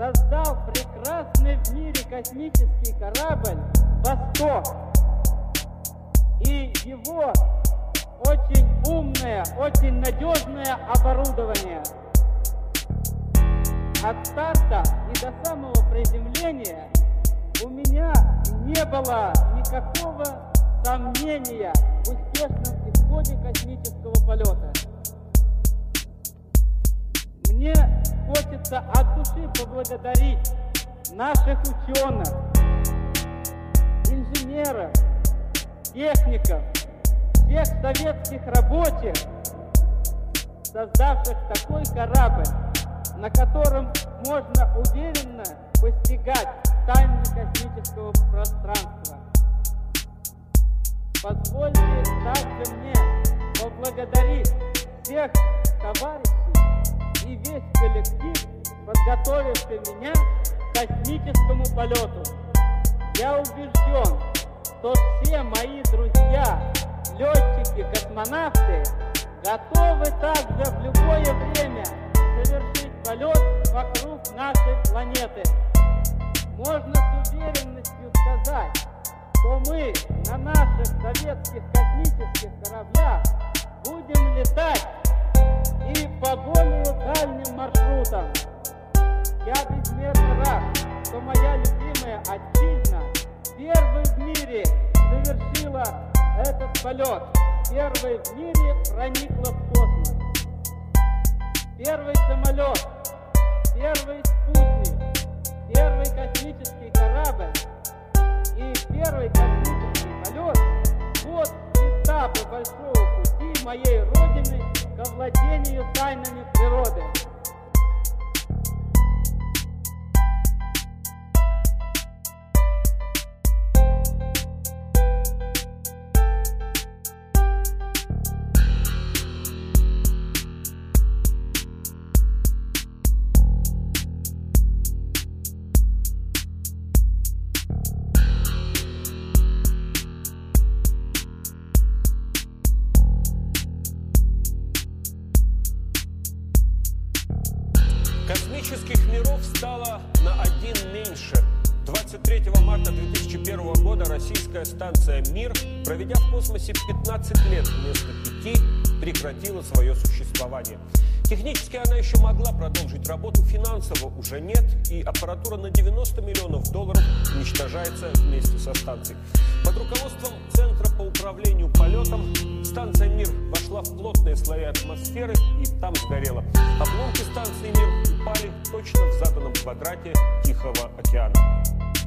создал прекрасный в мире космический корабль «Восток». И его очень умное, очень надежное оборудование. От старта и до самого приземления у меня не было никакого сомнения в успешном исходе космического полета. Мне хочется от души поблагодарить наших ученых, инженеров, техников, всех советских рабочих, создавших такой корабль, на котором можно уверенно постигать тайны космического пространства. Позвольте также мне поблагодарить всех товарищей и весь коллектив, подготовивший меня к космическому полету. Я убежден, что все мои друзья, летчики, космонавты, готовы также в любое время совершить полет вокруг нашей планеты. Можно с уверенностью сказать, что мы на наших советских космических кораблях будем летать и по более дальним маршрутам. Я безмерно рад, что моя любимая отчизна первой в мире совершила этот полет, первой в мире проникла в космос. Первый самолет, первый спутник, первый космический корабль и первый космический полет – вот этапы большого пути моей Родины к овладению тайнами природы. Космических миров стало на один меньше. 23 марта 2001 года российская станция «Мир», проведя в космосе 15 лет вместо 5, прекратила свое существование. Технически она еще могла продолжить работу, финансово уже нет, и аппаратура на 90 миллионов долларов уничтожается вместе со станцией. Под руководством Центра по управлению полетом станция «Мир» вошла в плотные слои атмосферы и там сгорела. Обломки станции «Мир» упали точно в заданном квадрате Тихого океана.